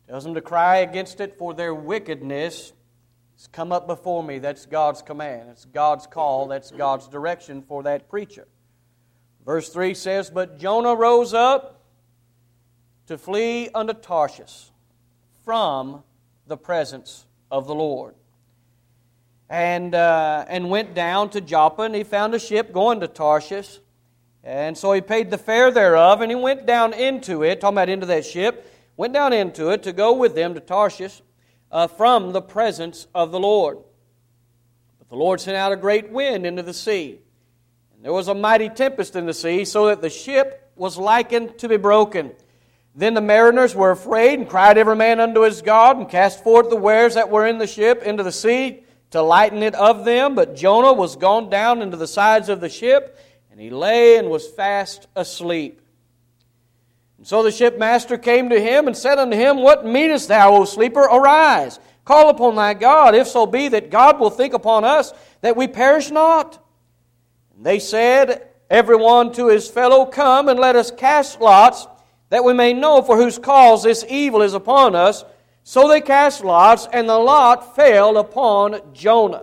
Tells them to cry against it, for their wickedness has come up before me. That's God's command. That's God's call. That's God's direction for that preacher. Verse 3 says, But Jonah rose up to flee unto Tarshish from the presence of the Lord. And went down to Joppa, and he found a ship going to Tarshish. And so he paid the fare thereof, and he went down into it, talking about into that ship, went down into it to go with them to Tarshish from the presence of the Lord. But the Lord sent out a great wind into the sea, and there was a mighty tempest in the sea, so that the ship was likened to be broken. Then the mariners were afraid, and cried every man unto his God, and cast forth the wares that were in the ship into the sea, to lighten it of them. But Jonah was gone down into the sides of the ship, and he lay and was fast asleep. And so the shipmaster came to him and said unto him, What meanest thou, O sleeper? Arise, call upon thy God, if so be that God will think upon us, that we perish not. And they said, every one to his fellow, Come, and let us cast lots, that we may know for whose cause this evil is upon us. So they cast lots, and the lot fell upon Jonah.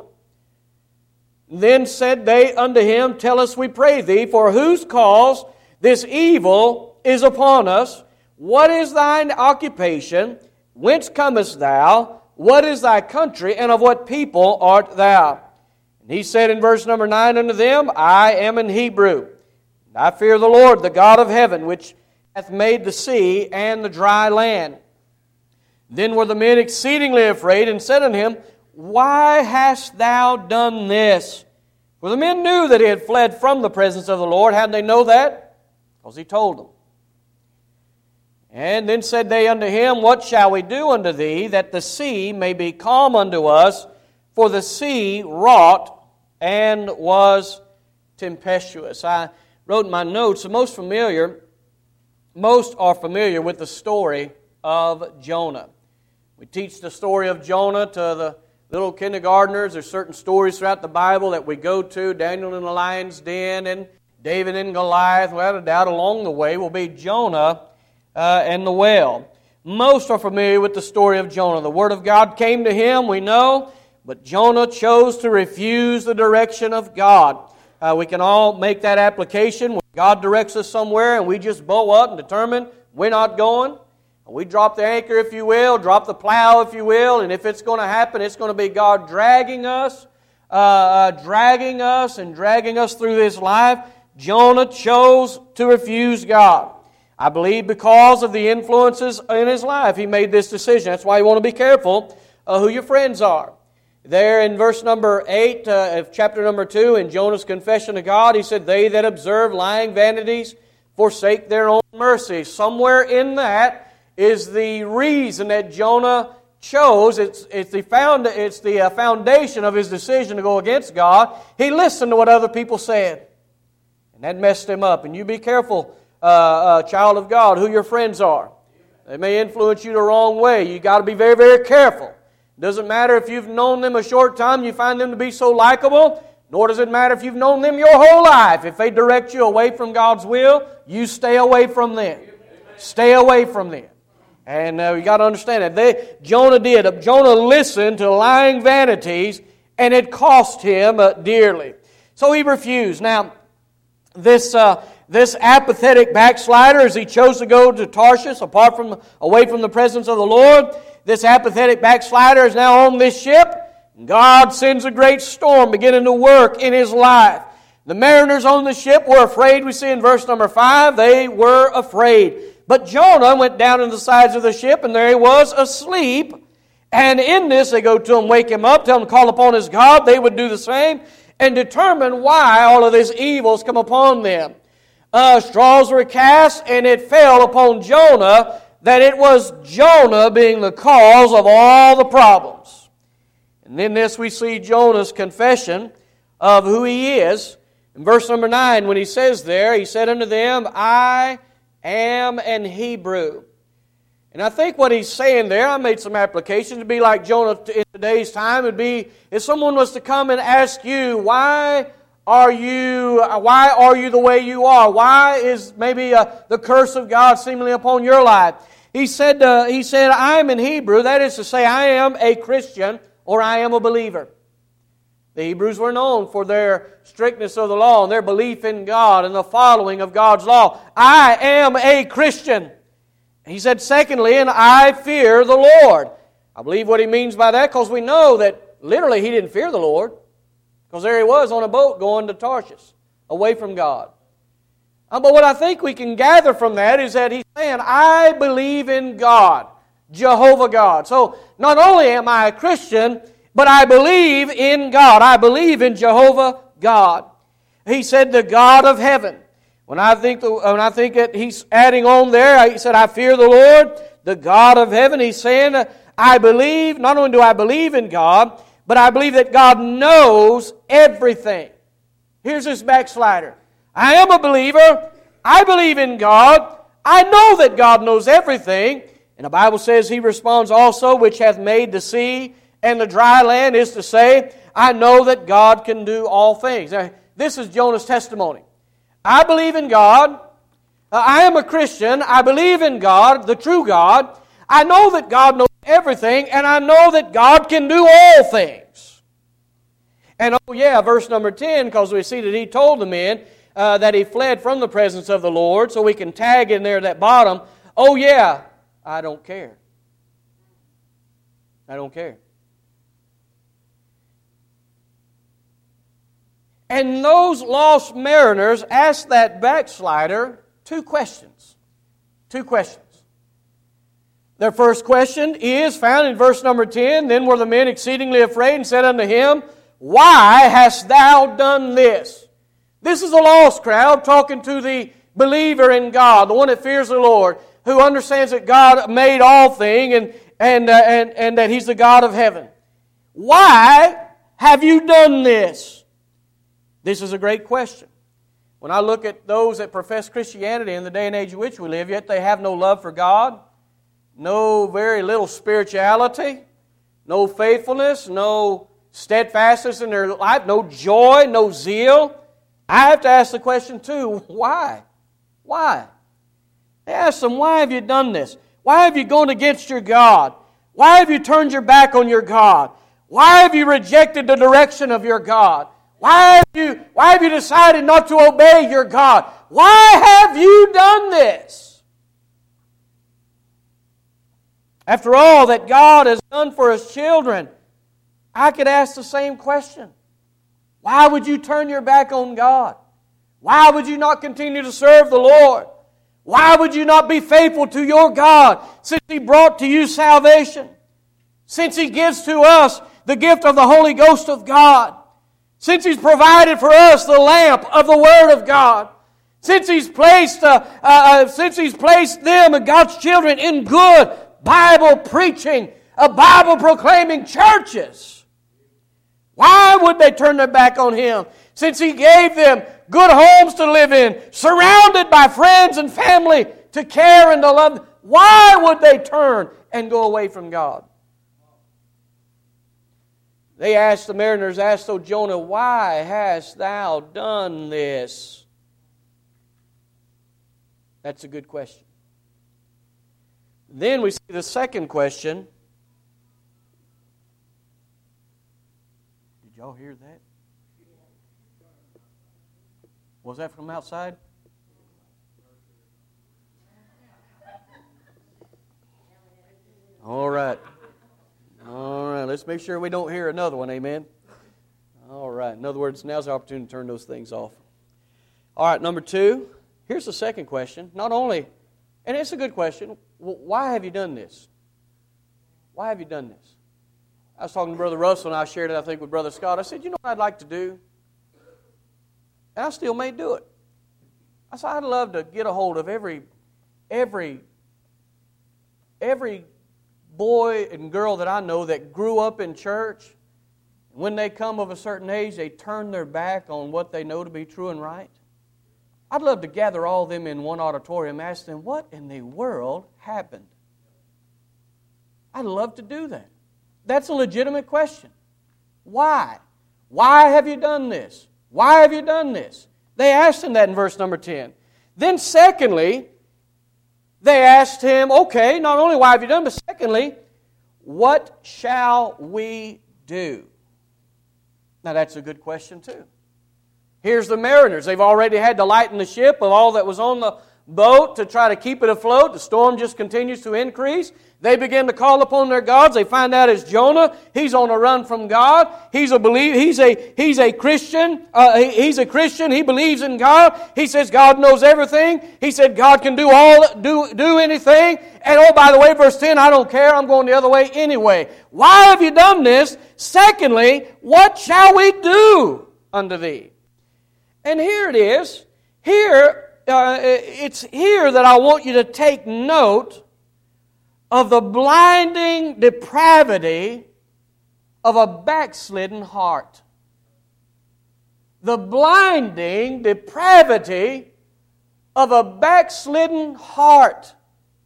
Then said they unto him, Tell us, we pray thee, for whose cause this evil is upon us? What is thine occupation? Whence comest thou? What is thy country? And of what people art thou? And he said in verse number 9 unto them, I am an Hebrew, and I fear the Lord, the God of heaven, which hath made the sea and the dry land. Then were the men exceedingly afraid, and said unto him, Why hast thou done this? For the men knew that he had fled from the presence of the Lord. How did they know that? Because he told them. And then said they unto him, What shall we do unto thee, that the sea may be calm unto us? For the sea wrought and was tempestuous. I wrote in my notes, most are familiar with the story of Jonah. We teach the story of Jonah to the little kindergartners. There's certain stories throughout the Bible that we go to, Daniel in the lion's den and David and Goliath. Without a doubt, along the way will be Jonah and the whale. Most are familiar with the story of Jonah. The Word of God came to him, we know, but Jonah chose to refuse the direction of God. We can all make that application. When God directs us somewhere and we just bow up and determine we're not going, we drop the anchor, if you will, drop the plow, if you will, and if it's going to happen, it's going to be God dragging us and dragging us through this life. Jonah chose to refuse God. I believe because of the influences in his life, he made this decision. That's why you want to be careful who your friends are. There in verse number 8 of chapter number 2, in Jonah's confession to God, he said, They that observe lying vanities forsake their own mercy. Somewhere in that is the reason that Jonah chose. It's the foundation of his decision to go against God. He listened to what other people said, and that messed him up. And you be careful, child of God, who your friends are. They may influence you the wrong way. You got to be very, very careful. It doesn't matter if you've known them a short time, you find them to be so likable. Nor does it matter if you've known them your whole life. If they direct you away from God's will, you stay away from them. Stay away from them. And you got to understand that. Jonah did. Jonah listened to lying vanities, and it cost him dearly. So he refused. Now, this apathetic backslider, as he chose to go to Tarshish, away from the presence of the Lord, this apathetic backslider is now on this ship. God sends a great storm beginning to work in his life. The mariners on the ship were afraid. We see in verse number 5, they were afraid. But Jonah went down into the sides of the ship, and there he was asleep. And in this, they go to him, wake him up, tell him to call upon his God. They would do the same and determine why all of these evils come upon them. Straws were cast, and it fell upon Jonah that it was Jonah being the cause of all the problems. And in this, we see Jonah's confession of who he is. In verse number 9, when he says there, he said unto them, I am an Hebrew. And I think what he's saying there, I made some applications, to be like Jonah in today's time, would be if someone was to come and ask you, why are you the way you are? Why is maybe the curse of God seemingly upon your life? He said, I am in Hebrew, that is to say, I am a Christian or I am a believer. The Hebrews were known for their strictness of the law and their belief in God and the following of God's law. I am a Christian. He said, secondly, and I fear the Lord. I believe what he means by that because we know that literally he didn't fear the Lord because there he was on a boat going to Tarshish, away from God. But what I think we can gather from that is that he's saying, I believe in God, Jehovah God. So not only am I a Christian, but I believe in God. I believe in Jehovah God. He said, the God of heaven. When I think that he's adding on there, he said, I fear the Lord, the God of heaven. He's saying, I believe, not only do I believe in God, but I believe that God knows everything. Here's this backslider. I am a believer. I believe in God. I know that God knows everything. And the Bible says he responds also, which hath made the sea and the dry land, is to say, I know that God can do all things. Now, this is Jonah's testimony. I believe in God. I am a Christian. I believe in God, the true God. I know that God knows everything, and I know that God can do all things. And oh yeah, verse number 10, because we see that he told the men that he fled from the presence of the Lord, so we can tag in there that bottom, oh yeah, I don't care. I don't care. And those lost mariners asked that backslider two questions. Two questions. Their first question is found in verse number 10. Then were the men exceedingly afraid and said unto him, Why hast thou done this? This is a lost crowd talking to the believer in God, the one that fears the Lord, who understands that God made all things and that He's the God of heaven. Why have you done this? This is a great question. When I look at those that profess Christianity in the day and age in which we live, yet they have no love for God, no very little spirituality, no faithfulness, no steadfastness in their life, no joy, no zeal, I have to ask the question too, why? Why? They ask them, why have you done this? Why have you gone against your God? Why have you turned your back on your God? Why have you rejected the direction of your God? Why have you decided not to obey your God? Why have you done this? After all that God has done for His children, I could ask the same question. Why would you turn your back on God? Why would you not continue to serve the Lord? Why would you not be faithful to your God since He brought to you salvation? Since He gives to us the gift of the Holy Ghost of God? Since He's provided for us the lamp of the Word of God? Since He's placed them, God's children, in good Bible preaching, Bible proclaiming churches? Why would they turn their back on Him? Since He gave them good homes to live in, surrounded by friends and family to care and to love them, why would they turn and go away from God? They asked, the mariners asked, O Jonah, why hast thou done this? That's a good question. Then we see the second question. Did y'all hear that? Was that from outside? All right. All right, let's make sure we don't hear another one, amen? All right, in other words, now's the opportunity to turn those things off. All right, number 2, here's the second question. Not only, and it's a good question, why have you done this? Why have you done this? I was talking to Brother Russell, and I shared it, I think, with Brother Scott. I said, you know what I'd like to do? And I still may do it. I said, I'd love to get a hold of every boy and girl that I know that grew up in church. When they come of a certain age, they turn their back on what they know to be true and right. I'd love to gather all of them in one auditorium and ask them, what in the world happened? I'd love to do that. That's a legitimate question. Why? Why have you done this? Why have you done this? They asked him that in verse number 10. Then secondly, they asked him, okay, not only why have you done, but secondly, what shall we do? Now that's a good question too. Here's the mariners. They've already had to lighten the ship of all that was on the boat to try to keep it afloat. The storm just continues to increase. They begin to call upon their gods. They find out it's Jonah. He's on a run from God. He's a believer. He's a Christian. He's a Christian. He believes in God. He says God knows everything. He said God can do anything. And oh, by the way, verse 10, I don't care. I'm going the other way anyway. Why have you done this? Secondly, what shall we do unto thee? And here it is. It's here that I want you to take note of the blinding depravity of a backslidden heart. The blinding depravity of a backslidden heart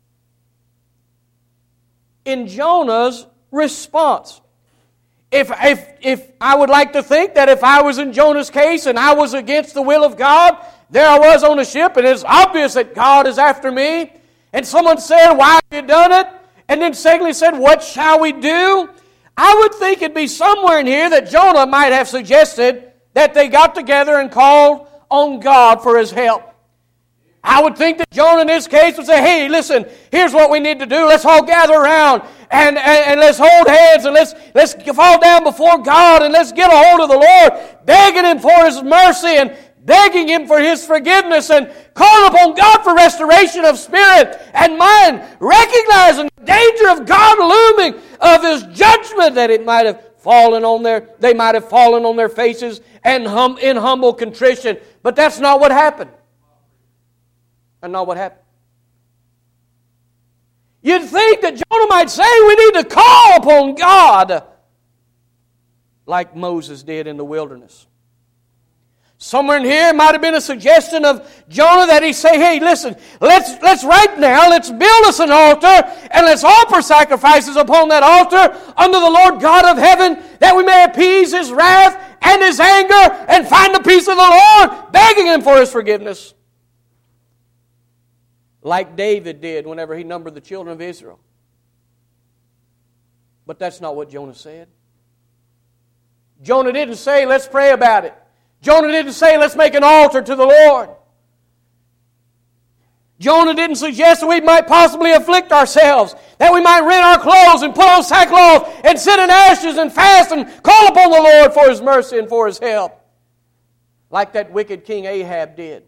in Jonah's response. If I would like to think that if I was in Jonah's case and I was against the will of God, there I was on the ship and it's obvious that God is after me, and someone said, why have you done it? And then secondly said, what shall we do? I would think it'd be somewhere in here that Jonah might have suggested that they got together and called on God for His help. I would think that Jonah in this case would say, hey, listen, here's what we need to do. Let's all gather around and let's hold hands and let's fall down before God and let's get a hold of the Lord, begging Him for His mercy and begging Him for His forgiveness and calling upon God for restoration of spirit and mind, recognizing the danger of God looming, of His judgment, that it might have fallen on they might have fallen on their faces and in humble contrition. But that's not what happened. And not what happened. You'd think that Jonah might say we need to call upon God like Moses did in the wilderness. Somewhere in here might have been a suggestion of Jonah that he say, hey, listen, let's right now, let's build us an altar and let's offer sacrifices upon that altar unto the Lord God of heaven, that we may appease His wrath and His anger and find the peace of the Lord, begging Him for His forgiveness. Like David did whenever he numbered the children of Israel. But that's not what Jonah said. Jonah didn't say, let's pray about it. Jonah didn't say, let's make an altar to the Lord. Jonah didn't suggest that we might possibly afflict ourselves, that we might rend our clothes and put on sackcloth and sit in ashes and fast and call upon the Lord for His mercy and for His help, like that wicked King Ahab did.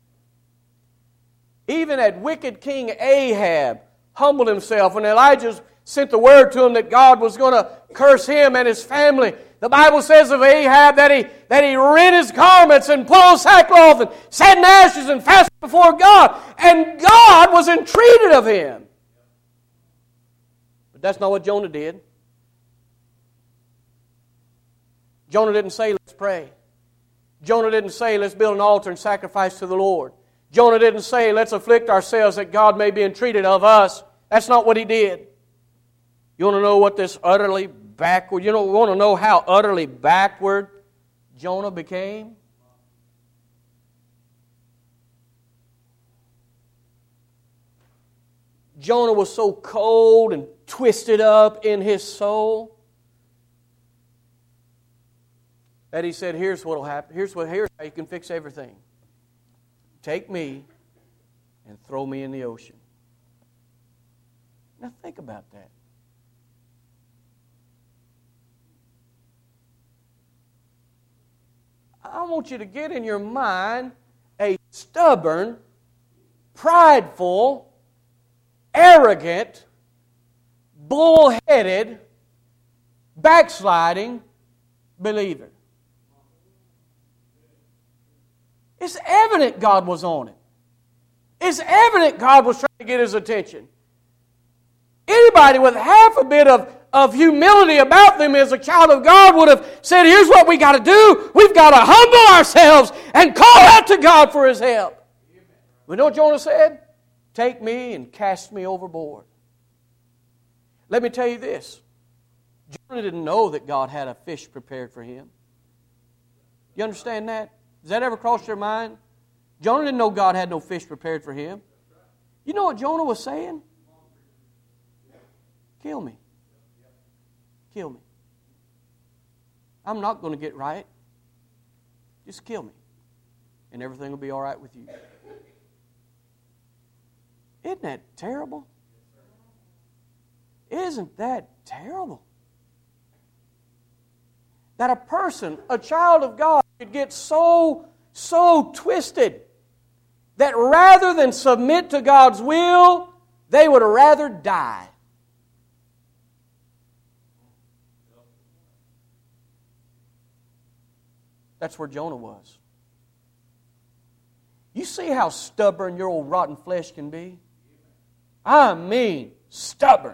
Even that wicked King Ahab humbled himself when Elijah sent the word to him that God was going to curse him and his family. The Bible says of Ahab that he rent his garments and put on sackcloth and sat in ashes and fasted before God. And God was entreated of him. But that's not what Jonah did. Jonah didn't say, let's pray. Jonah didn't say, let's build an altar and sacrifice to the Lord. Jonah didn't say, let's afflict ourselves that God may be entreated of us. That's not what he did. You want to know what this utterly backward, want to know how utterly backward Jonah became? Jonah was so cold and twisted up in his soul that he said, here's what will happen. Here's how you can fix everything. Take me and throw me in the ocean. Now think about that. I want you to get in your mind a stubborn, prideful, arrogant, bull-headed, backsliding believer. It's evident God was on it. It's evident God was trying to get his attention. Anybody with half a bit of humility about them as a child of God would have said, here's what we got to do. We've got to humble ourselves and call out to God for His help. You know what Jonah said? Take me and cast me overboard. Let me tell you this. Jonah didn't know that God had a fish prepared for him. You understand that? Does that ever cross your mind? Jonah didn't know God had no fish prepared for him. You know what Jonah was saying? Kill me. Kill me. I'm not going to get right. Just kill me. And everything will be all right with you. Isn't that terrible? Isn't that terrible? That a person, a child of God, could get so twisted that rather than submit to God's will, they would rather die. That's where Jonah was. You see how stubborn your old rotten flesh can be? I mean, stubborn.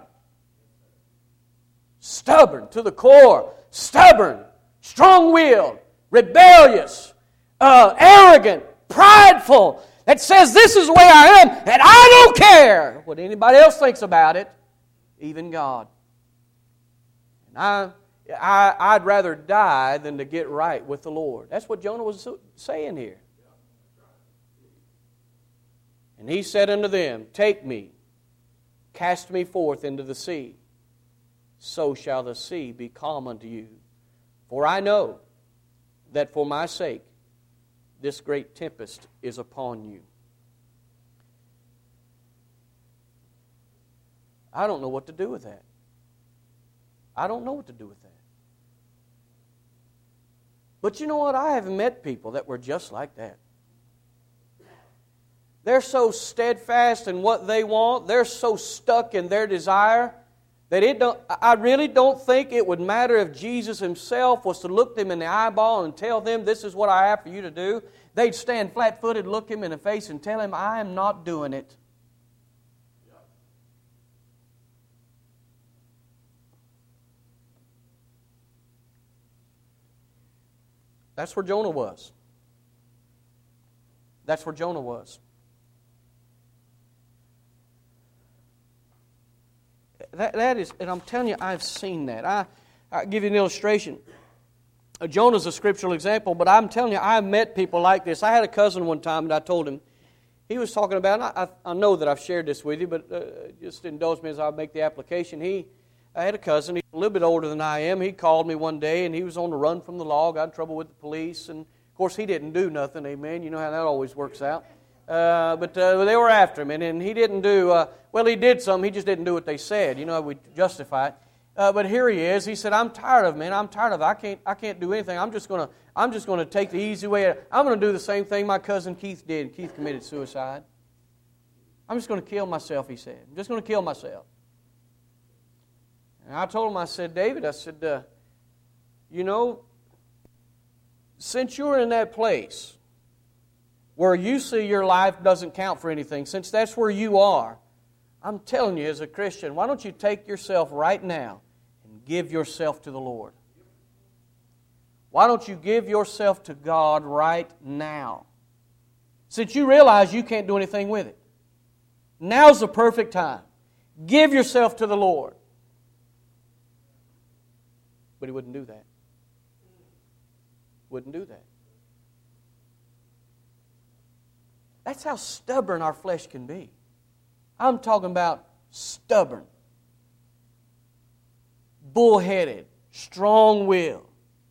Stubborn to the core. Stubborn. Strong-willed. Rebellious. Arrogant. Prideful. That says this is the way I am and I don't care what anybody else thinks about it. Even God. And I'd rather die than to get right with the Lord. That's what Jonah was saying here. And he said unto them, Take me, cast me forth into the sea. So shall the sea be calm unto you. For I know that for my sake this great tempest is upon you. I don't know what to do with that. I don't know what to do with that. But you know what? I have met people that were just like that. They're so steadfast in what they want. They're so stuck in their desire that I really don't think it would matter if Jesus Himself was to look them in the eyeball and tell them, this is what I have for you to do. They'd stand flat-footed, look Him in the face and tell Him, I am not doing it. That's where Jonah was. That's where Jonah was. That is, and I'm telling you, I've seen that. I'll give you an illustration. Jonah's a scriptural example, but I'm telling you, I've met people like this. I had a cousin one time, and I told him, he was talking about, I know that I've shared this with you, but just indulge me as I make the application. I had a cousin, he's a little bit older than I am. He called me one day, and he was on the run from the law, got in trouble with the police, and of course he didn't do nothing, amen. You know how that always works out. But they were after him, and he didn't do, he did something, he just didn't do what they said. You know, we justify it. But here he is. He said, I'm tired of it, man. I'm tired of it. I can't do anything. I'm just going to take the easy way. I'm going to do the same thing my cousin Keith did. Keith committed suicide. I'm just going to kill myself, he said. I'm just going to kill myself. And I told him, I said, David, I said, since you're in that place where you see your life doesn't count for anything, since that's where you are, I'm telling you as a Christian, why don't you take yourself right now and give yourself to the Lord? Why don't you give yourself to God right now? Since you realize you can't do anything with it. Now's the perfect time. Give yourself to the Lord. But he wouldn't do that. Wouldn't do that. That's how stubborn our flesh can be. I'm talking about stubborn, bullheaded, strong-willed.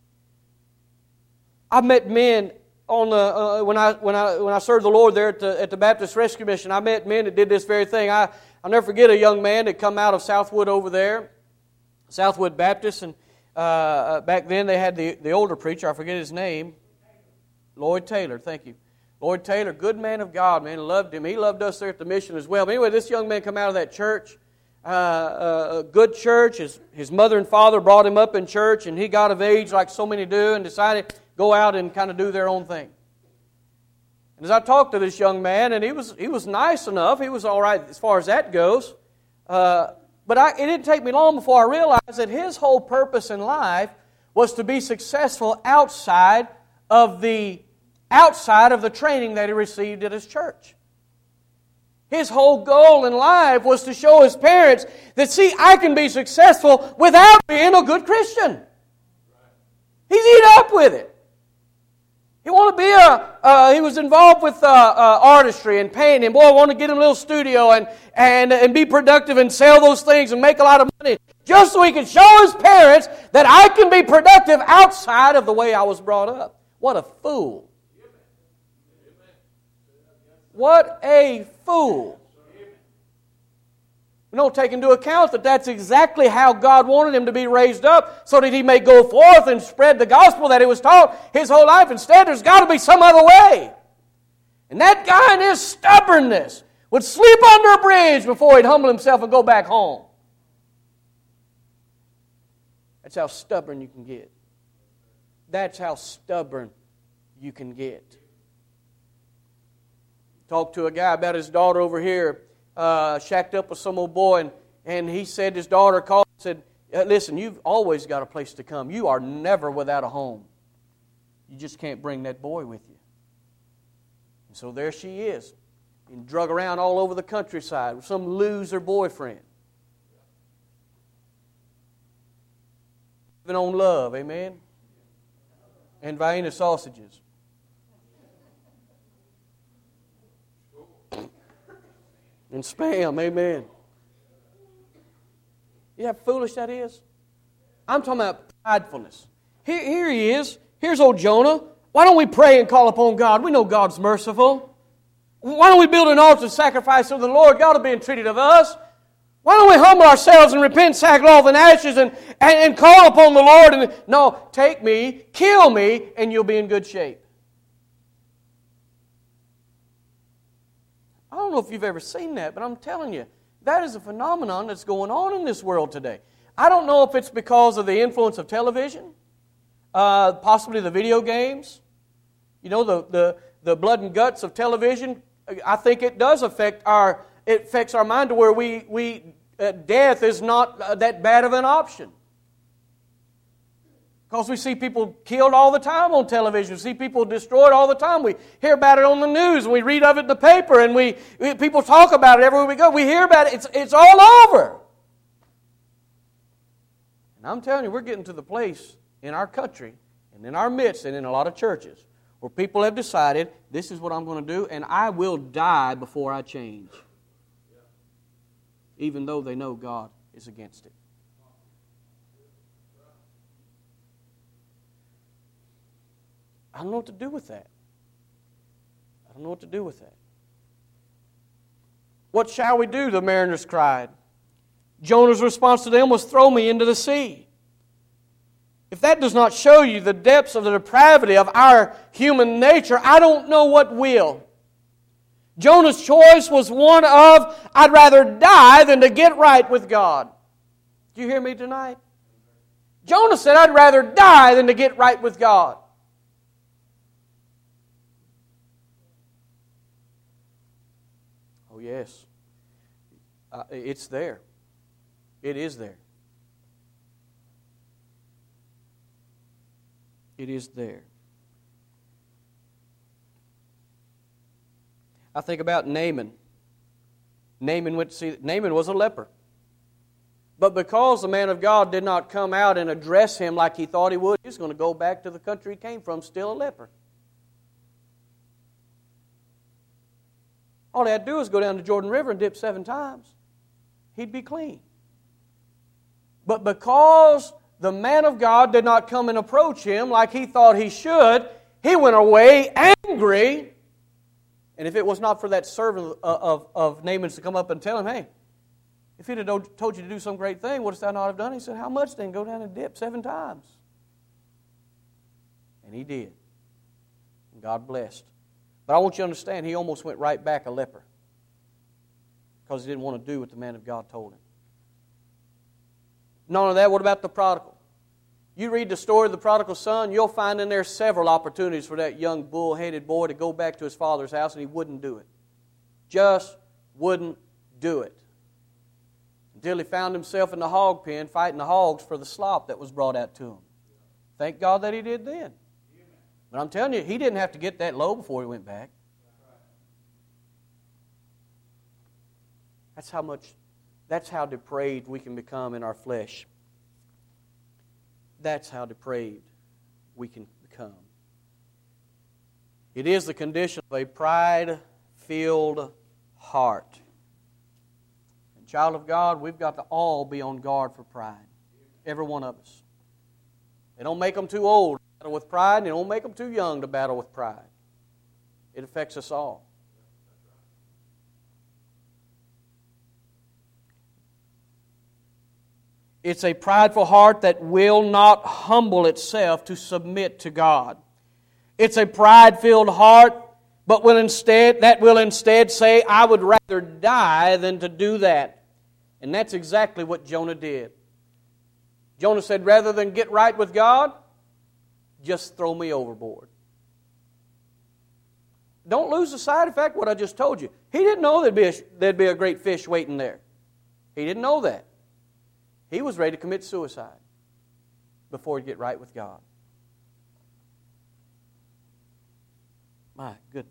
I've met men on the when I served the Lord there at the Baptist Rescue Mission. I met men that did this very thing. I'll never forget a young man that come out of Southwood over there, Southwood Baptist, and back then they had the older preacher. I forget his name, Lloyd Taylor. Thank you. Lloyd Taylor, good man of God, man, loved him. He loved us there at the mission as well. But anyway, this young man come out of that church, a good church. His mother and father brought him up in church, and he got of age like so many do and decided to go out and kind of do their own thing. And as I talked to this young man, and he was nice enough, he was all right as far as that goes, but it didn't take me long before I realized that his whole purpose in life was to be successful outside of the training that he received at his church. His whole goal in life was to show his parents that, see, I can be successful without being a good Christian. He's eat up with it. He wanted to be he was involved with artistry and painting. Boy, I want to get him a little studio and be productive and sell those things and make a lot of money. Just so he could show his parents that I can be productive outside of the way I was brought up. What a fool. What a fool. We don't take into account that that's exactly how God wanted him to be raised up so that he may go forth and spread the gospel that he was taught his whole life. Instead, there's got to be some other way. And that guy in his stubbornness would sleep under a bridge before he'd humble himself and go back home. That's how stubborn you can get. That's how stubborn you can get. Talked to a guy about his daughter over here. Shacked up with some old boy, and he said his daughter called and said, listen, you've always got a place to come. You are never without a home. You just can't bring that boy with you. And so there she is, being drug around all over the countryside with some loser boyfriend. Living on love, amen? And Vienna sausages. And spam, amen. You know how foolish that is? I'm talking about pridefulness. Here he is. Here's old Jonah. Why don't we pray and call upon God? We know God's merciful. Why don't we build an altar and sacrifice to the Lord? God will be entreated of us. Why don't we humble ourselves and repent, sackcloth and ashes, and call upon the Lord? And no, take me, kill me, and you'll be in good shape. I don't know if you've ever seen that, but I'm telling you, that is a phenomenon that's going on in this world today. I don't know if it's because of the influence of television, possibly the video games. You know, the blood and guts of television. I think it does affects our mind to where death is not that bad of an option. Because we see people killed all the time on television. We see people destroyed all the time. We hear about it on the news, and we read of it in the paper, and people talk about it everywhere we go. We hear about it. It's all over. And I'm telling you, we're getting to the place in our country and in our midst and in a lot of churches where people have decided, this is what I'm going to do, and I will die before I change. Even though they know God is against it. I don't know what to do with that. I don't know what to do with that. What shall we do? The mariners cried. Jonah's response to them was, throw me into the sea. If that does not show you the depths of the depravity of our human nature, I don't know what will. Jonah's choice was one of, I'd rather die than to get right with God. Do you hear me tonight? Jonah said, I'd rather die than to get right with God. Oh, yes. It's there. It is there. It is there. I think about Naaman. Naaman was a leper. But because the man of God did not come out and address him like he thought he would, he's going to go back to the country he came from, still a leper. All he had to do was go down to Jordan River and dip 7 times. He'd be clean. But because the man of God did not come and approach him like he thought he should, he went away angry. And if it was not for that servant of Naaman's to come up and tell him, hey, if he'd have told you to do some great thing, wouldst thou not have done? He said, how much then? Go down and dip 7 times. And he did. And God blessed. But I want you to understand, he almost went right back a leper. Because he didn't want to do what the man of God told him. Not only that, what about the prodigal? You read the story of the prodigal son, you'll find in there several opportunities for that young bull-headed boy to go back to his father's house, and he wouldn't do it. Just wouldn't do it. Until he found himself in the hog pen fighting the hogs for the slop that was brought out to him. Thank God that he did then. But I'm telling you, he didn't have to get that low before he went back. That's how depraved we can become in our flesh. That's how depraved we can become. It is the condition of a pride-filled heart. And child of God, we've got to all be on guard for pride. Every one of us. They don't make them too old to battle with pride, and they don't make them too young to battle with pride. It affects us all. It's a prideful heart that will not humble itself to submit to God. It's a pride-filled heart, but will instead say, I would rather die than to do that. And that's exactly what Jonah did. Jonah said, rather than get right with God, just throw me overboard. Don't lose the sight of fact what I just told you. He didn't know there'd be a great fish waiting there. He didn't know that. He was ready to commit suicide before he'd get right with God. My goodness.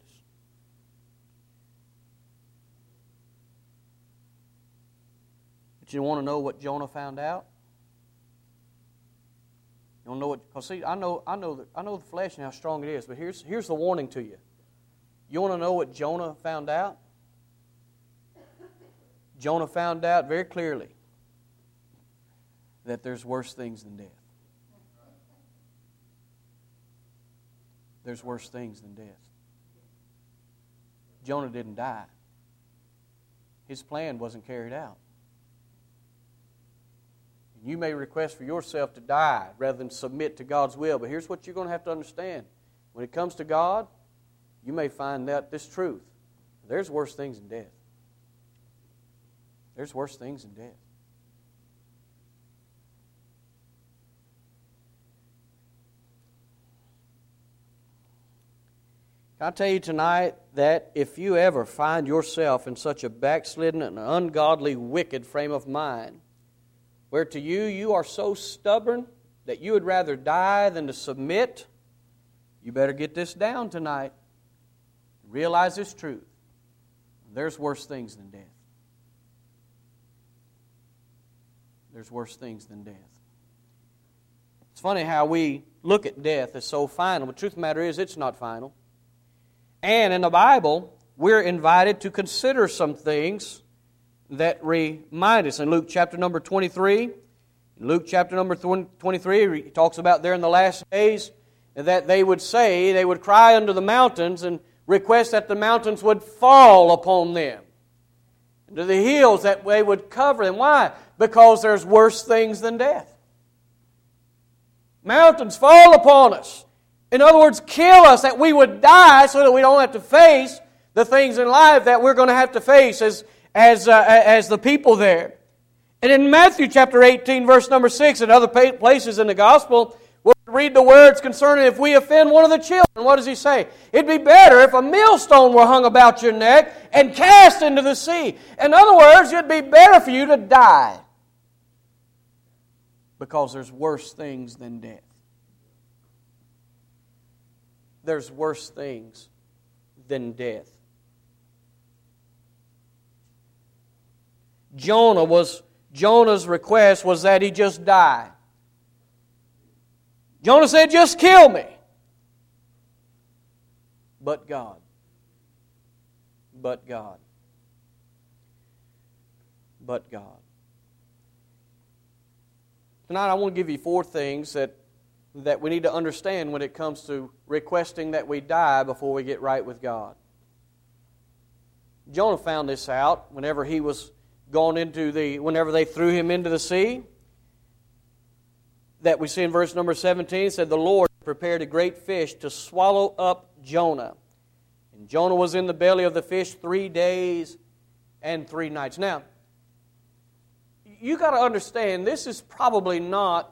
But you want to know what Jonah found out? You want to know what? Because see, I know the flesh and how strong it is. But here's the warning to you. You want to know what Jonah found out? Jonah found out very clearly that there's worse things than death. There's worse things than death. Jonah didn't die. His plan wasn't carried out. You may request for yourself to die rather than submit to God's will, but here's what you're going to have to understand. When it comes to God, you may find out this truth. There's worse things than death. There's worse things than death. Can I tell you tonight that if you ever find yourself in such a backslidden and ungodly, wicked frame of mind, where to you are so stubborn that you would rather die than to submit, you better get this down tonight. Realize this truth. There's worse things than death. There's worse things than death. It's funny how we look at death as so final, but the truth of the matter is it's not final. And in the Bible, we're invited to consider some things that remind us. In Luke chapter number 23, he talks about there in the last days that they would cry unto the mountains and request that the mountains would fall upon them. And to the hills that they would cover them. Why? Because there's worse things than death. Mountains fall upon us. In other words, kill us, that we would die so that we don't have to face the things in life that we're going to have to face as the people there. And in Matthew chapter 18, verse number 6, and other places in the Gospel, we'll read the words concerning if we offend one of the children. What does he say? It'd be better if a millstone were hung about your neck and cast into the sea. In other words, it'd be better for you to die. Because there's worse things than death. There's worse things than death. Jonah's request was that he just die. Jonah said, just kill me. But God. But God. But God. Tonight I want to give you 4 things that we need to understand when it comes to requesting that we die before we get right with God. Jonah found this out whenever he was whenever they threw him into the sea. That we see in verse number 17, said, the Lord prepared a great fish to swallow up Jonah. And Jonah was in the belly of the fish 3 days and 3 nights. Now, you got to understand, this is probably not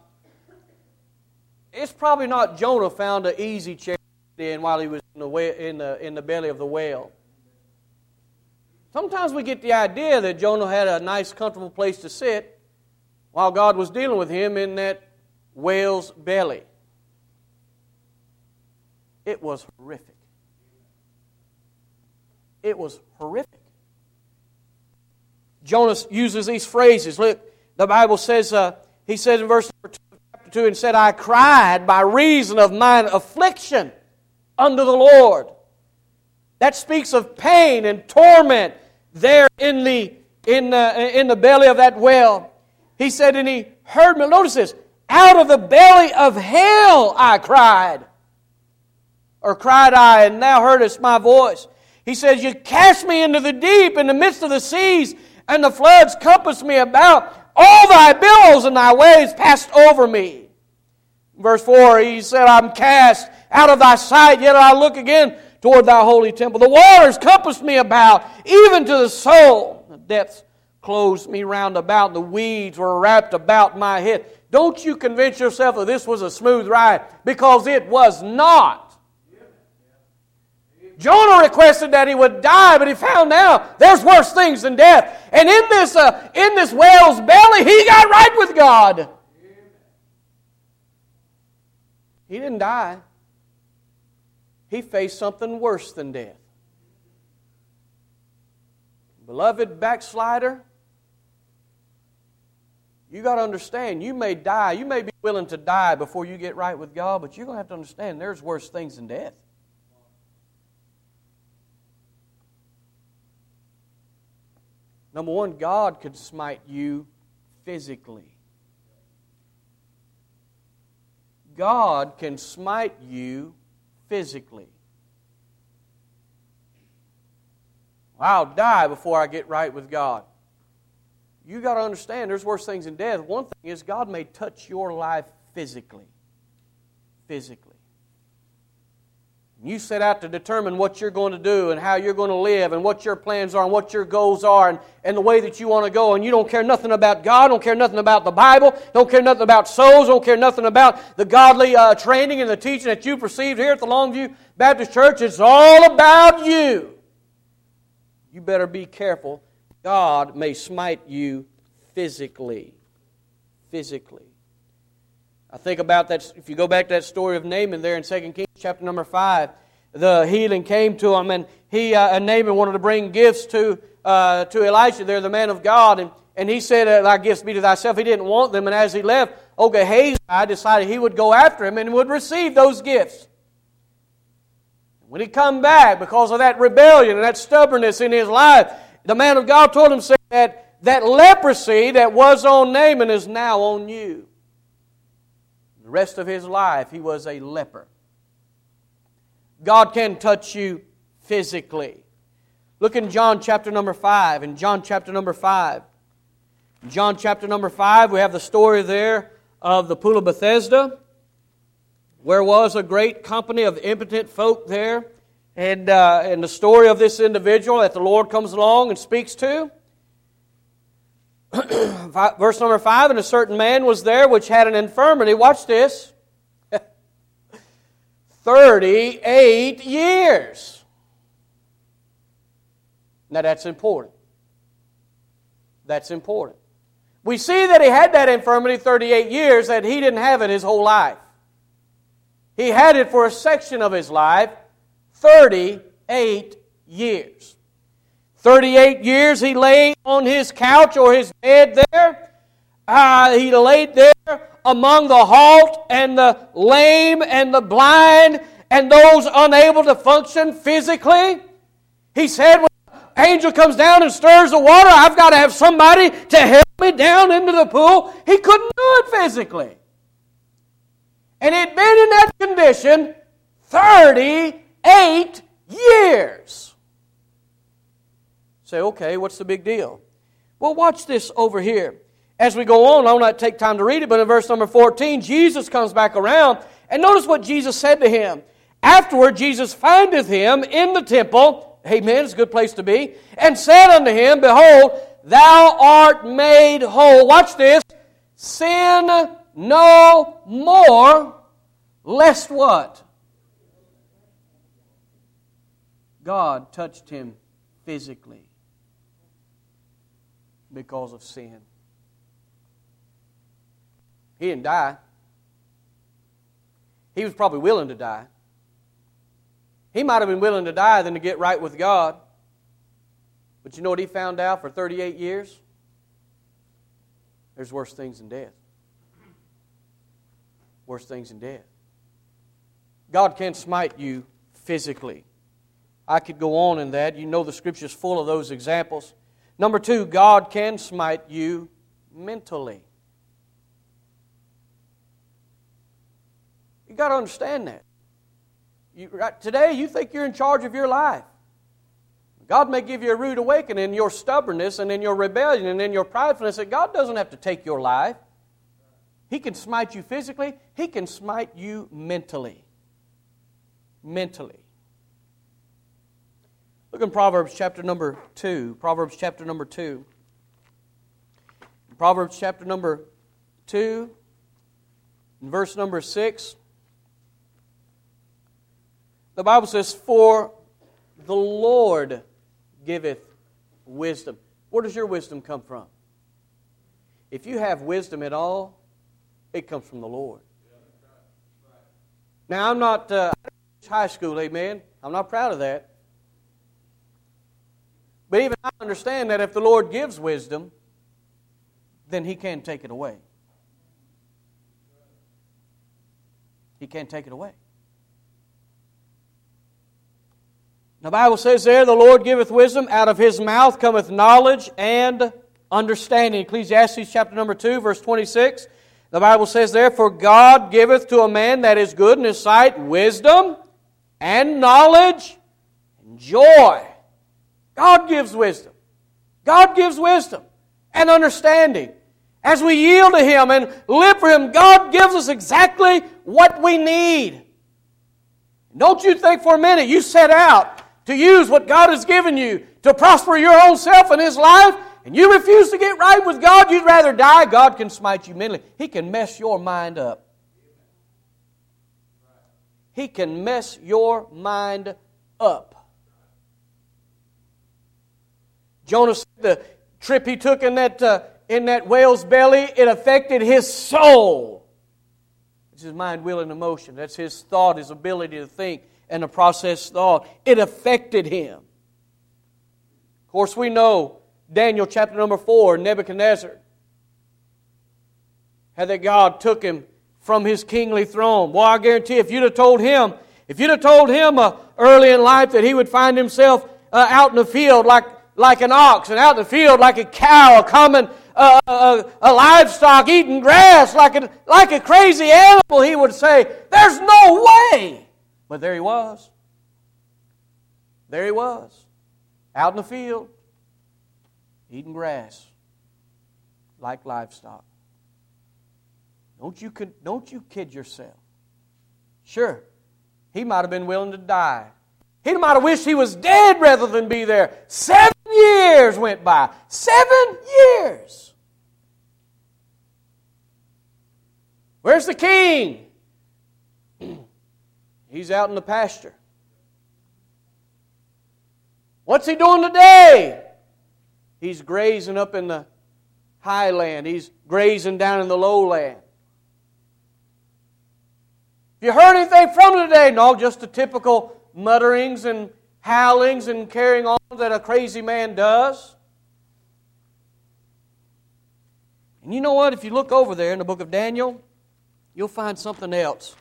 Jonah found an easy chair in while he was in the belly of the whale. Sometimes we get the idea that Jonah had a nice, comfortable place to sit while God was dealing with him in that whale's belly. It was horrific. It was horrific. Jonah uses these phrases. Look, the Bible says, he says in verse 2, and said, I cried by reason of mine affliction unto the Lord. That speaks of pain and torment there in the belly of that well. He said, and he heard me. Notice this. Out of the belly of hell I cried. Or cried I, and thou heardest my voice. He says, you cast me into the deep, in the midst of the seas, and the floods compassed me about. All thy billows and thy waves passed over me. Verse 4, he said, I'm cast out of thy sight, yet I look again toward thy holy temple. The waters compassed me about, even to the soul. The depths closed me round about, the weeds were wrapped about my head. Don't you convince yourself that this was a smooth ride, because it was not. Jonah requested that he would die, but he found out there's worse things than death. And in this whale's belly, he got right with God. He didn't die. He faced something worse than death. Beloved backslider, you got to understand, you may die. You may be willing to die before you get right with God, but you're going to have to understand there's worse things than death. Number one, God could smite you physically. God can smite you physically. I'll die before I get right with God. You got to understand there's worse things than death. One thing is God may touch your life physically. Physically. You set out to determine what you're going to do and how you're going to live and what your plans are and what your goals are and the way that you want to go, and you don't care nothing about God, don't care nothing about the Bible, don't care nothing about souls, don't care nothing about the godly training and the teaching that you've received here at the Longview Baptist Church. It's all about you. You better be careful. God may smite you physically. Physically. I think about that, if you go back to that story of Naaman there in 2 Kings chapter number 5, the healing came to him, and Naaman wanted to bring gifts to Elisha there, the man of God, and he said, thy gifts be to thyself. He didn't want them, and as he left, Gehazi decided he would go after him and would receive those gifts. When he come back, because of that rebellion and that stubbornness in his life, the man of God told him, said, that leprosy that was on Naaman is now on you. The rest of his life, he was a leper. God can touch you physically. Look in John chapter number 5. In John chapter number 5. In John chapter number 5, we have the story there of the pool of Bethesda, where was a great company of impotent folk there, and the story of this individual that the Lord comes along and speaks to. Verse number 5, and a certain man was there which had an infirmity. Watch this. 38 years. Now that's important. That's important. We see that he had that infirmity 38 years, that he didn't have it his whole life. He had it for a section of his life, 38 years. 38 years he lay on his couch or his bed there. He laid there among the halt and the lame and the blind and those unable to function physically. He said, when the angel comes down and stirs the water, I've got to have somebody to help me down into the pool. He couldn't do it physically. And he'd been in that condition 38 years. Say, okay, what's the big deal? Well, watch this over here. As we go on, I will not take time to read it, but in verse number 14, Jesus comes back around, and notice what Jesus said to him. Afterward, Jesus findeth him in the temple, amen, it's a good place to be, and said unto him, Behold, thou art made whole. Watch this. Sin no more, lest what? God touched him physically because of sin. He didn't die. He was probably willing to die. He might have been willing to die than to get right with God. But you know what he found out for 38 years? There's worse things than death. Worse things than death. God can smite you physically. I could go on in that. You know the Scripture's full of those examples. Number 2, God can smite you mentally. You've got to understand that. Today, you think you're in charge of your life. God may give you a rude awakening in your stubbornness and in your rebellion and in your pridefulness that God doesn't have to take your life. He can smite you physically. He can smite you mentally. Mentally. Look in Proverbs chapter number 2. Proverbs chapter number 2. Proverbs chapter number 2, verse number 6. The Bible says, "For the Lord giveth wisdom." Where does your wisdom come from? If you have wisdom at all, it comes from the Lord. Now, I'm not high school, amen. I'm not proud of that. But even I understand that if the Lord gives wisdom, then He can take it away. He can take it away. The Bible says there, "The Lord giveth wisdom, out of His mouth cometh knowledge and understanding." Ecclesiastes chapter number 2, verse 26. The Bible says there, "For God giveth to a man that is good in His sight wisdom and knowledge and joy." God gives wisdom. God gives wisdom and understanding. As we yield to Him and live for Him, God gives us exactly what we need. Don't you think for a minute you set out to use what God has given you to prosper your own self and His life, and you refuse to get right with God, you'd rather die. God can smite you mentally. He can mess your mind up. He can mess your mind up. Jonah said the trip he took in that whale's belly, it affected his soul. It's his mind, will, and emotion. That's his thought, his ability to think and to process thought. It affected him. Of course, we know Daniel chapter number 4, Nebuchadnezzar, how that God took him from his kingly throne. Well, I guarantee if you'd have told him early in life that he would find himself out in the field like an ox, and out in the field like a cow, a common a livestock eating grass like a crazy animal, he would say, "There's no way." But there he was. There he was, out in the field, eating grass like livestock. Don't you kid yourself. Sure, he might have been willing to die. He might have wished he was dead rather than be there. 7 years went by. 7 years. Where's the king? He's out in the pasture. What's he doing today? He's grazing up in the highland. He's grazing down in the lowland. You heard anything from him today? No, just the typical mutterings and howlings and carrying on that a crazy man does. And you know what? If you look over there in the book of Daniel, you'll find something else.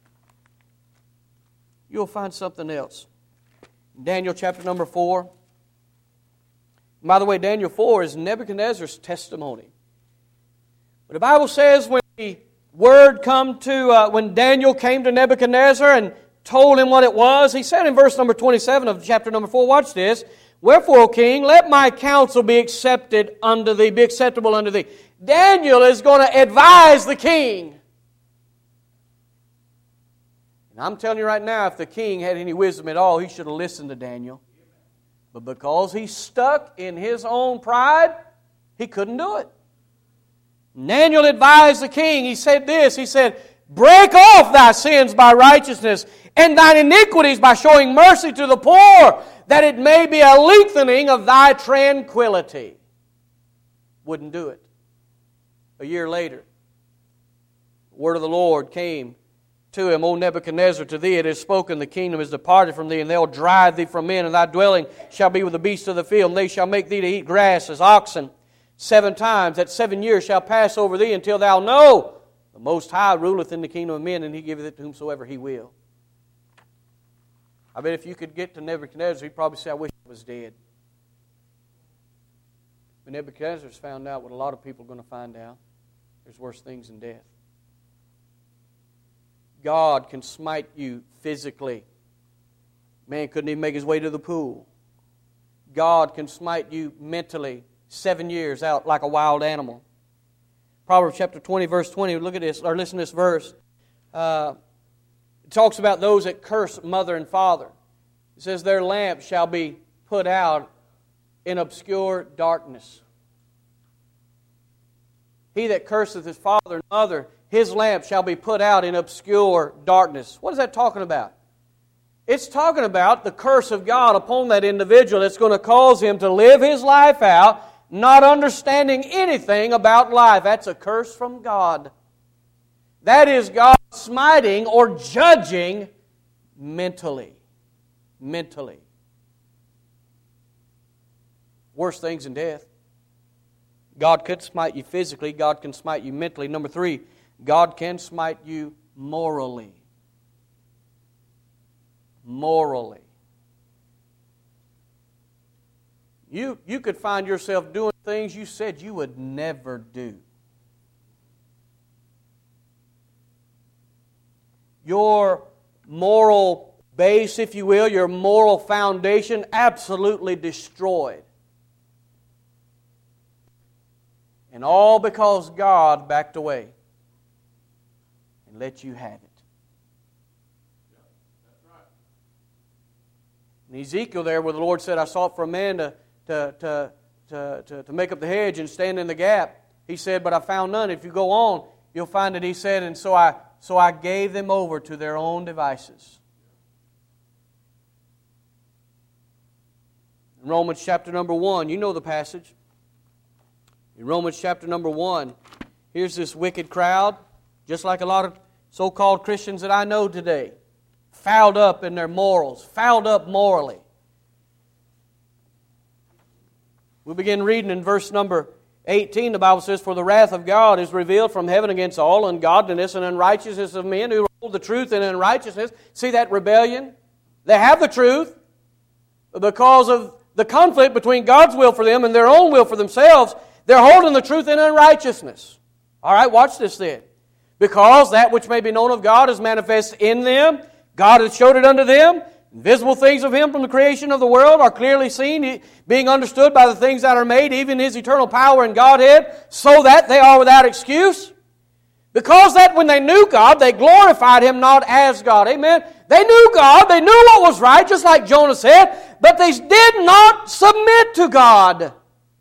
You'll find something else. Daniel chapter number 4. And by the way, Daniel 4 is Nebuchadnezzar's testimony. But the Bible says when the word when Daniel came to Nebuchadnezzar and told him what it was, he said in verse number 27 of chapter number 4, watch this, "Wherefore, O king, let my counsel be accepted unto thee, be acceptable unto thee." Daniel is going to advise the king. And I'm telling you right now, if the king had any wisdom at all, he should have listened to Daniel. But because he's stuck in his own pride, he couldn't do it. Daniel advised the king. He said this, he said, "Break off thy sins by righteousness, and thine iniquities by showing mercy to the poor, that it may be a lengthening of thy tranquility." Wouldn't do it. A year later, the word of the Lord came to him, "O Nebuchadnezzar, to thee it is spoken, the kingdom is departed from thee, and they'll drive thee from men, and thy dwelling shall be with the beasts of the field, and they shall make thee to eat grass as oxen. 7 times, that 7 years shall pass over thee, until thou know the Most High ruleth in the kingdom of men, and He giveth it to whomsoever He will." I bet if you could get to Nebuchadnezzar, he'd probably say, I wish I was dead. But Nebuchadnezzar's found out what a lot of people are going to find out. There's worse things than death. God can smite you physically. Man couldn't even make his way to the pool. God can smite you mentally. 7 years out like a wild animal. Proverbs chapter 20, verse 20. Look at this, or listen to this verse. It talks about those that curse mother and father. It says, their lamp shall be put out in obscure darkness. He that curseth his father and mother, his lamp shall be put out in obscure darkness. What is that talking about? It's talking about the curse of God upon that individual that's going to cause him to live his life out, not understanding anything about life. That's a curse from God. That is God smiting or judging mentally. Mentally. Worse things than death. God could smite you physically. God can smite you mentally. Number 3, God can smite you morally. Morally. You could find yourself doing things you said you would never do. Your moral base, if you will, your moral foundation, absolutely destroyed. And all because God backed away and let you have it. In Ezekiel there, where the Lord said, I sought for a man to make up the hedge and stand in the gap, He said, but I found none. If you go on, you'll find that He said, and so I gave them over to their own devices. In Romans chapter number 1, you know the passage. In Romans chapter number 1, here's this wicked crowd, just like a lot of so-called Christians that I know today, fouled up in their morals, fouled up morally. We begin reading in verse number 18. The Bible says, for the wrath of God is revealed from heaven against all ungodliness and unrighteousness of men who hold the truth in unrighteousness. See that rebellion? They have the truth, but because of the conflict between God's will for them and their own will for themselves, they're holding the truth in unrighteousness. All right, watch this then. Because that which may be known of God is manifest in them, God has showed it unto them. Invisible things of Him from the creation of the world are clearly seen, being understood by the things that are made, even His eternal power and Godhead, so that they are without excuse. Because that when they knew God, they glorified Him not as God. Amen? They knew God, they knew what was right, just like Jonah said, but they did not submit to God.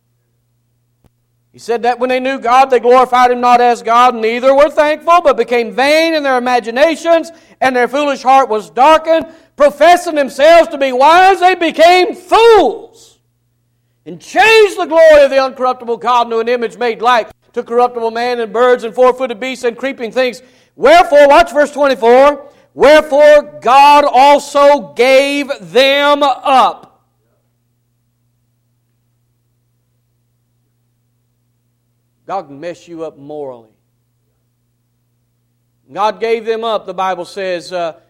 He said that when they knew God, they glorified Him not as God, neither were thankful, but became vain in their imaginations, and their foolish heart was darkened. Professing themselves to be wise, they became fools, and changed the glory of the uncorruptible God into an image made like to corruptible man and birds and four-footed beasts and creeping things. Wherefore, watch verse 24, wherefore God also gave them up. God can mess you up morally. God gave them up, the Bible says,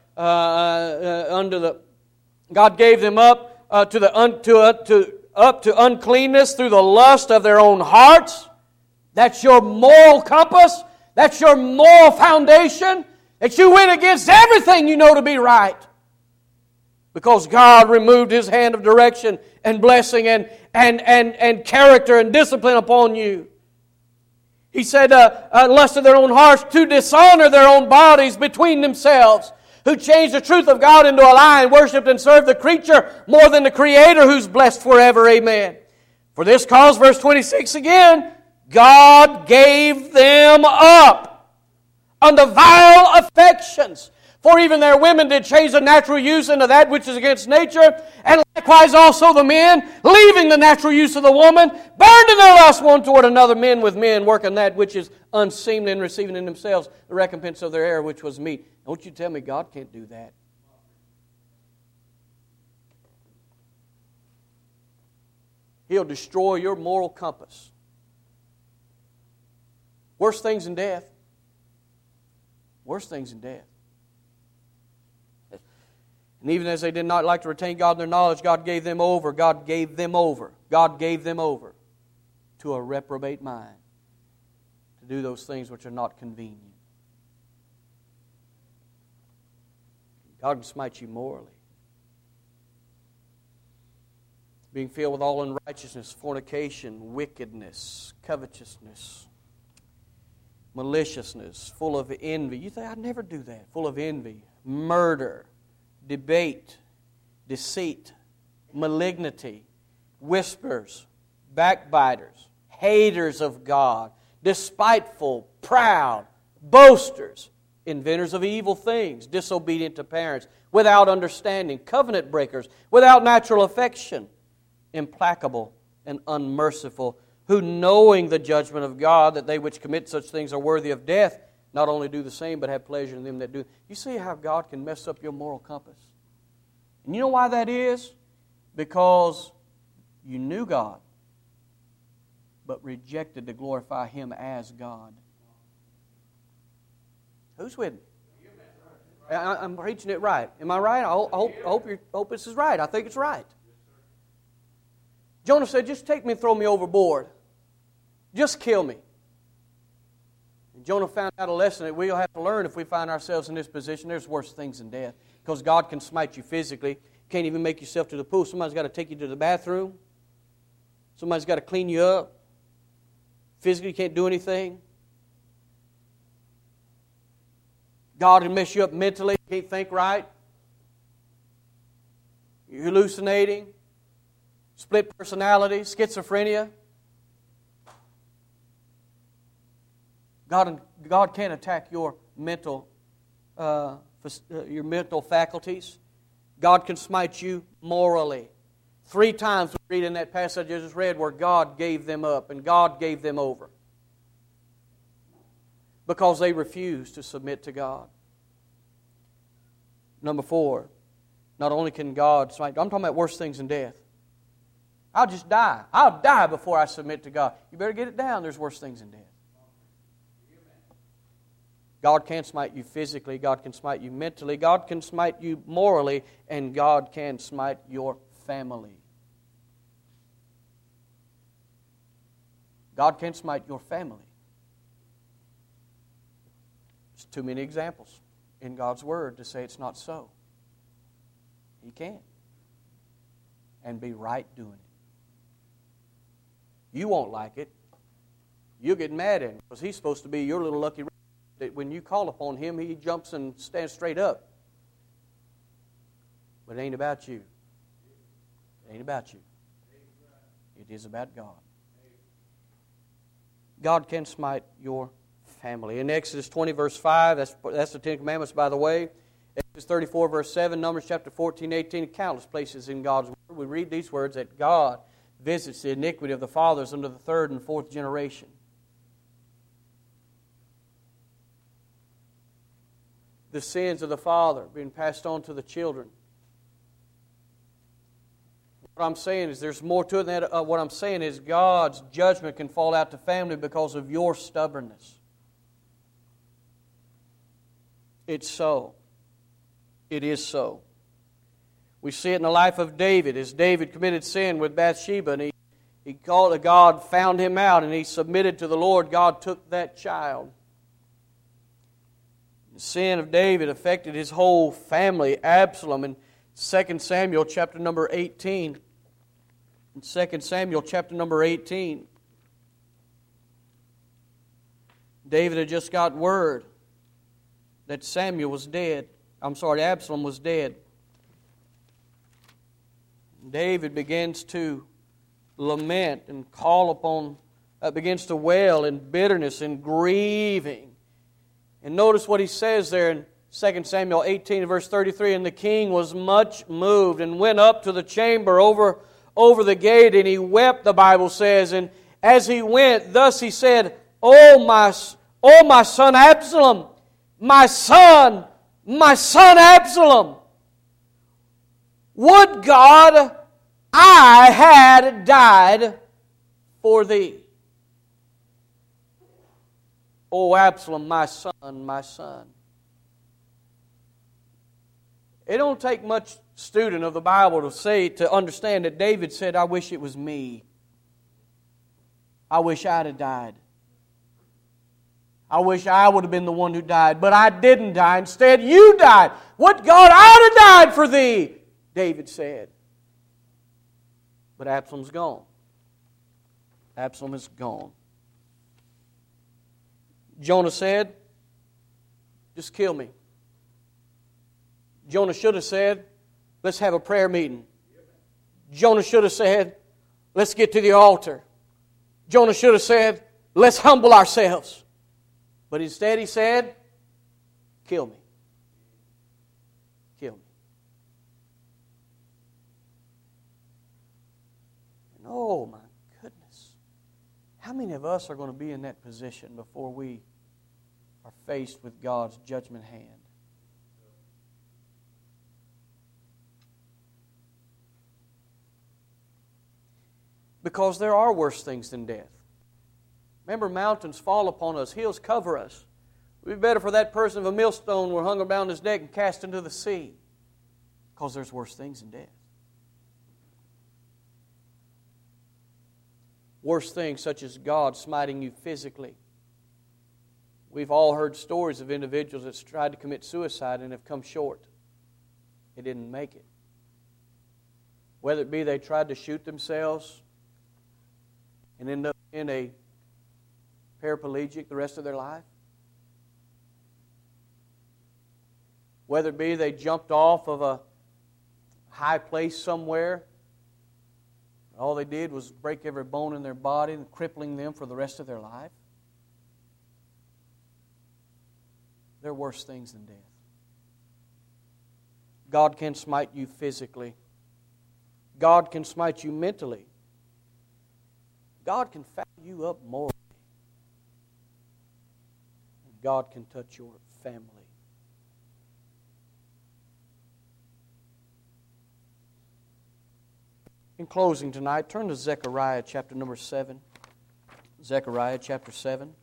God gave them up to uncleanness through the lust of their own hearts. That's your moral compass. That's your moral foundation. That you went against everything you know to be right. Because God removed His hand of direction and blessing and character and discipline upon you. He said, lust of their own hearts, to dishonor their own bodies between themselves, who changed the truth of God into a lie and worshipped and served the creature more than the Creator, who's blessed forever. Amen. For this cause, verse 26 again, God gave them up unto vile affections. For even their women did change the natural use into that which is against nature, and likewise also the men, leaving the natural use of the woman, burned in their lust one toward another, men with men, working that which is unseemly, and receiving in themselves the recompense of their error, which was meat. Don't you tell me God can't do that. He'll destroy your moral compass. Worse things than death. Worse things than death. And even as they did not like to retain God in their knowledge, God gave them over. God gave them over. God gave them over to a reprobate mind to do those things which are not convenient. God can smite you morally. Being filled with all unrighteousness, fornication, wickedness, covetousness, maliciousness, full of envy. You think, I'd never do that. Full of envy, murder, debate, deceit, malignity, whisperers, backbiters, haters of God, despiteful, proud, boasters, inventors of evil things, disobedient to parents, without understanding, covenant breakers, without natural affection, implacable and unmerciful, who knowing the judgment of God, that they which commit such things are worthy of death, not only do the same, but have pleasure in them that do. You see how God can mess up your moral compass? And you know why that is? Because you knew God, but rejected to glorify Him as God. Who's with me? I'm preaching it right. Am I right? I hope this is right. I think it's right. Jonah said, just take me and throw me overboard. Just kill me. And Jonah found out a lesson that we'll have to learn if we find ourselves in this position. There's worse things than death. Because God can smite you physically. You can't even make yourself to the pool. Somebody's got to take you to the bathroom. Somebody's got to clean you up. Physically, you can't do anything. God can mess you up mentally. You can't think right. You're hallucinating. Split personality, schizophrenia. God can't attack your mental faculties. God can smite you morally. 3 times we read in that passage I just read where God gave them up and God gave them over because they refused to submit to God. Number 4, not only can God smite, I'm talking about worse things than death. I'll just die. I'll die before I submit to God. You better get it down. There's worse things than death. God can smite you physically. God can smite you mentally. God can smite you morally. And God can smite your family. God can smite your family. There's too many examples in God's Word to say it's not so. He can. And be right doing it. You won't like it. You'll get mad at Him because He's supposed to be your little lucky rabbit that when you call upon Him, He jumps and stands straight up. But it ain't about you. It ain't about you. It is about God. God can smite your family. In Exodus 20, verse 5, that's the 10 Commandments, by the way. Exodus 34, verse 7, Numbers chapter 14, 18, countless places in God's Word. We read these words that God visits the iniquity of the fathers unto the 3rd and 4th generation. The sins of the father being passed on to the children. What I'm saying is there's more to it than that. What I'm saying is God's judgment can fall out to family because of your stubbornness. It's so. It is so. We see it in the life of David. As David committed sin with Bathsheba, and he called to God, found him out, and he submitted to the Lord. God took that child. The sin of David affected his whole family. Absalom in 2 Samuel chapter number 18. In 2 Samuel chapter number 18. David had just got word that Absalom was dead. David begins to lament and call upon, begins to wail in bitterness and grieving. And notice what he says there in 2 Samuel 18, verse 33, and the king was much moved and went up to the chamber over the gate, and he wept, the Bible says. And as he went, thus he said, Oh my son Absalom, my son Absalom, would God I had died for thee. O Absalom, my son, my son. It don't take much student of the Bible to understand that David said, I wish it was me. I wish I'd have died. I wish I would have been the one who died, but I didn't die. Instead, you died. What, God, I'd have died for thee, David said. But Absalom's gone. Absalom is gone. Jonah said, just kill me. Jonah should have said, let's have a prayer meeting. Jonah should have said, let's get to the altar. Jonah should have said, let's humble ourselves. But instead he said, kill me. Kill me. And oh my goodness, how many of us are going to be in that position before we are faced with God's judgment hand? Because there are worse things than death. Remember, mountains fall upon us, hills cover us. It would be better for that person if a millstone were hung around his neck and cast into the sea. Because there's worse things than death. Worse things such as God smiting you physically. We've all heard stories of individuals that tried to commit suicide and have come short. They didn't make it. Whether it be they tried to shoot themselves and end up in a paraplegic the rest of their life. Whether it be they jumped off of a high place somewhere, all they did was break every bone in their body and crippling them for the rest of their life. There are worse things than death. God can smite you physically. God can smite you mentally. God can fatten you up morally. And God can touch your family. In closing tonight, turn to Zechariah chapter number 7. Zechariah chapter 7.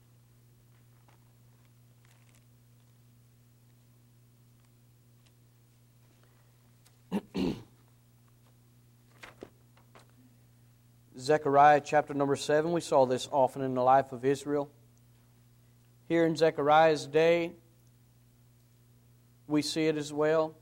Zechariah chapter number 7. We saw this often in the life of Israel. Here in Zechariah's day, we see it as well.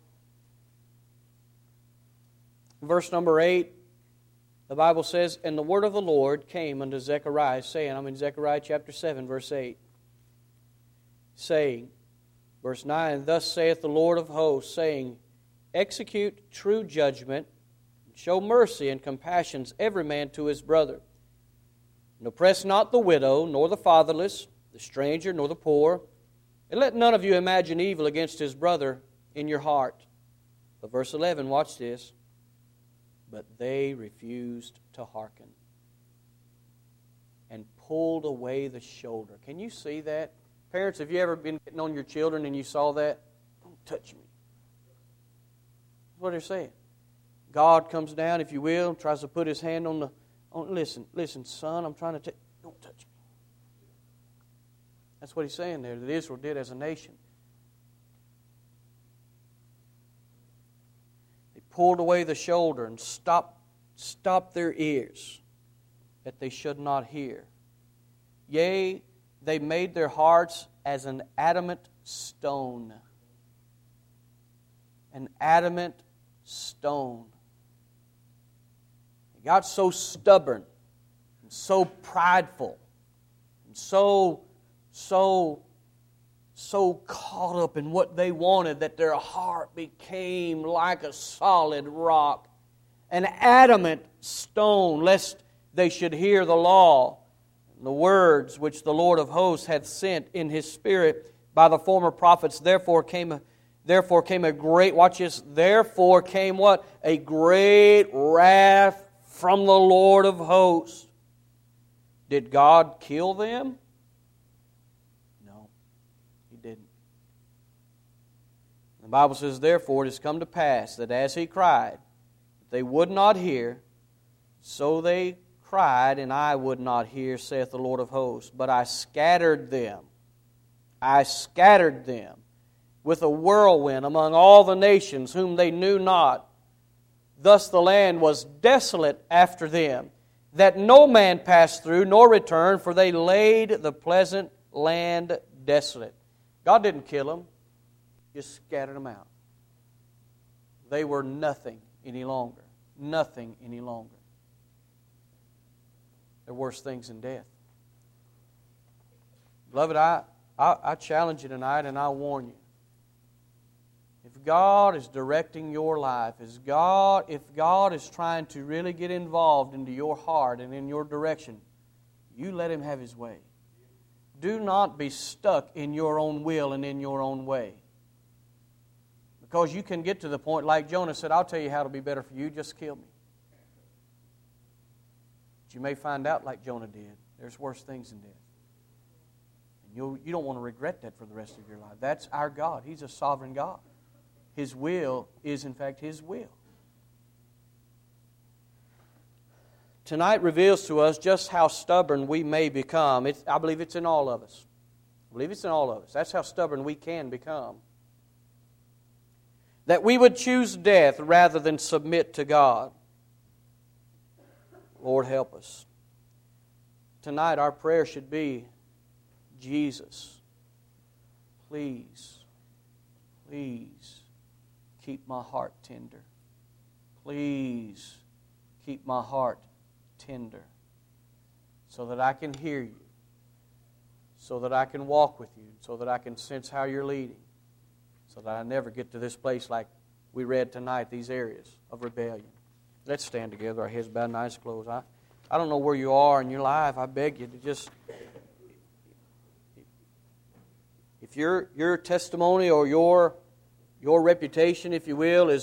Verse number 8, the Bible says, "And the word of the Lord came unto Zechariah, saying," I'm in Zechariah chapter 7, verse 8, saying, verse 9, "Thus saith the Lord of hosts, saying, Execute true judgment, and show mercy and compassions every man to his brother. And oppress not the widow, nor the fatherless, the stranger, nor the poor. And let none of you imagine evil against his brother in your heart." But verse 11, watch this. "But they refused to hearken, and pulled away the shoulder." Can you see that? Parents, have you ever been getting on your children and you saw that? Don't touch me. That's what they're saying. God comes down, if you will, tries to put His hand on the... Listen, son, I'm trying to don't touch me. That's what He's saying there, that Israel did as a nation. Pulled away the shoulder and stopped their ears, that they should not hear. Yea, they made their hearts as an adamant stone. An adamant stone. They got so stubborn and so prideful and so caught up in what they wanted that their heart became like a solid rock, an adamant stone, lest they should hear the law and the words which the Lord of hosts hath sent in His Spirit by the former prophets. Therefore came a great, watch this, therefore came what? A great wrath from the Lord of hosts. Did God kill them? The Bible says, "Therefore it has come to pass that as he cried, they would not hear, so they cried, and I would not hear, saith the Lord of hosts. But I scattered them with a whirlwind among all the nations whom they knew not. Thus the land was desolate after them, that no man passed through nor returned, for they laid the pleasant land desolate. God didn't kill them, just scattered them out. They were nothing any longer. Nothing any longer. There are worse things than death. Beloved, I challenge you tonight and I warn you. If God is directing your life, if God is trying to really get involved into your heart and in your direction, you let Him have His way. Do not be stuck in your own will and in your own way. Because you can get to the point, like Jonah said, I'll tell you how it'll be better for you, just kill me. But you may find out, like Jonah did, there's worse things than death. And you don't want to regret that for the rest of your life. That's our God. He's a sovereign God. His will is, in fact, His will. Tonight reveals to us just how stubborn we may become. I believe it's in all of us. I believe it's in all of us. That's how stubborn we can become. That we would choose death rather than submit to God. Lord, help us. Tonight our prayer should be, Jesus, please, please keep my heart tender. Please keep my heart tender so that I can hear you, so that I can walk with you, so that I can sense how you're leading, so that I never get to this place like we read tonight, these areas of rebellion. Let's stand together, our heads bowed and eyes closed. I don't know where you are in your life. I beg you to just, if your testimony or your reputation, if you will, is